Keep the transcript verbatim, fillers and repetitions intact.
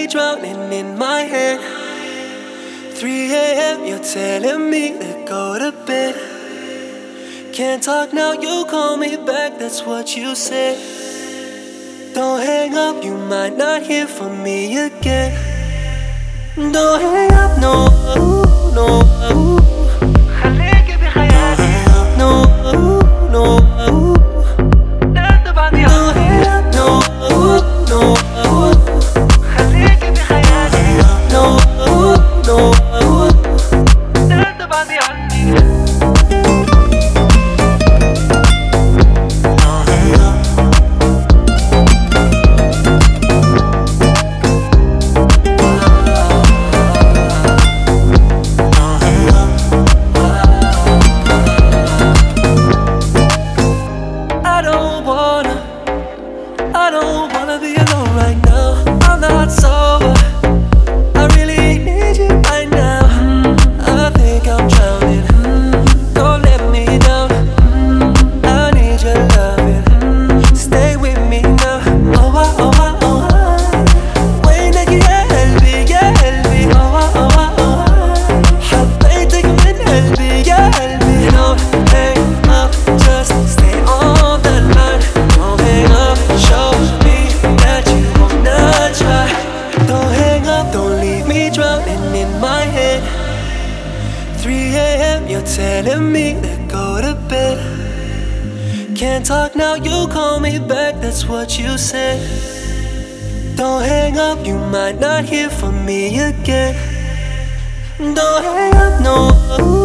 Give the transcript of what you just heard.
me drowning in my head. three a.m. you're telling me to go to bed. Can't talk now, you call me back, that's what you said. Don't hang up, you might not hear from me again. Don't hang up, no, no, no. No, no, don't hang up, no, no, I don't wanna be alone right now. I'm not sober, I really need you right now. I think I'm drowning, don't let me down. I need your loving, stay with me now. Oh, I, oh, I, oh, I وينك يا قلبي يا قلبي. Oh, I, oh, I, oh, I حبيتك من قلبي يا قلبي. Don't hang up, just stay on the line. Don't hang up, show me that you wanna try. Don't hang up, don't leave me drowning in my head. three a.m. you're telling me to go to bed. Can't talk now, you call me back, that's what you said. Don't hang up, you might not hear from me again. Don't hang up, no.